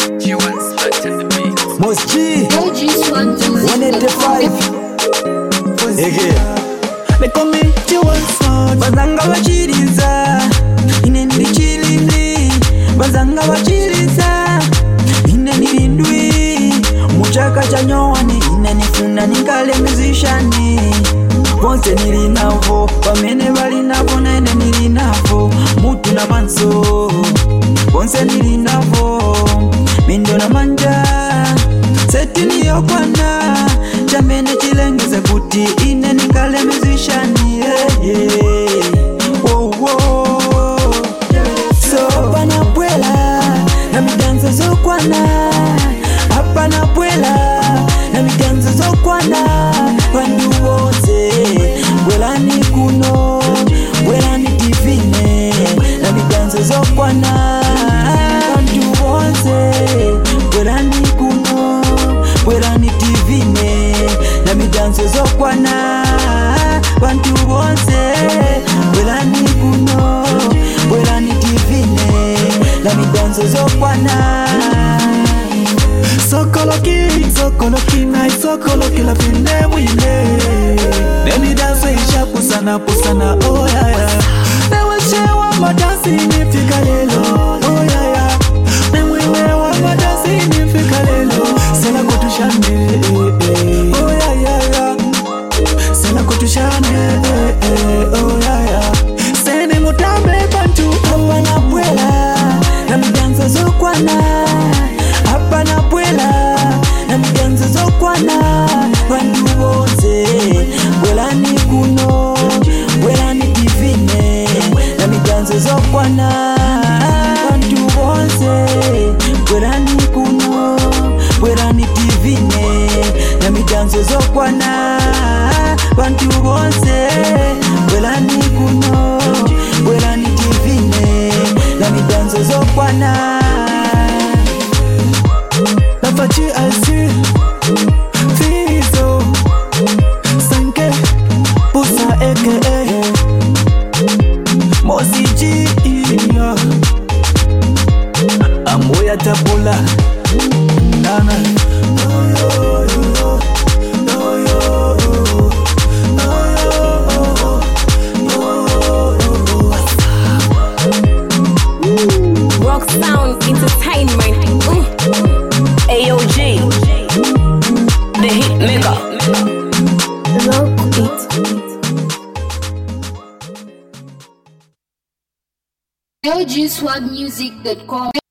She wants back in the beat. Most G, OG 185. They call me G1 Bazanga bachiriza ine ndichilindi bazanga bachiriza ine nilindwi muchaka cha nyowani ine nifuna nikale musiciani bonse nilinavo pamene balinavo nene nilinavo mutu na manso bonse nilinavo mindo na manja seti niyokwana chamene chilengeze kuti ine nikale musiciani Hapana bwela na midanzo zokwana, hapana bwela na midanzo zokwana, bandu wose bwela ni kuno, bwela ni divine na midanzo zokwana, bandu wose bwela ni kuno, bwela ni divine na midanzo zokwana, bandu wose bwela ni kuno, bwela ni divine la midanzo zokwana. Sokoloki na isokoloki la vine mwine Nemi danso isha pusana oh yeah yeah Newe shewa madansi nifika lelo oh yeah yeah Nemwe wa madansi nifika lelo Sela kutushane oh yeah yeah Sela kutushane oh yeah yeah Sene mutambe bantu Hapana bwela na midanzo zokwana, hapana bwela na midanzo zokwana, bandu wose bwela ni kuno, bwela ni divine na midanzo zokwana, bandu wose bwela ni kuno, bwela ni divine na midanzo zokwana, bandu wose bwela ni kuno, bwela ni divine na midanzo zokwana. Lafachi alsi Fizo Sanke Pusa aka Mosi G Amoya tabula Nana Rock Sound Entertainment. AOG, the hit maker. Rock it. OGSwagmusic.com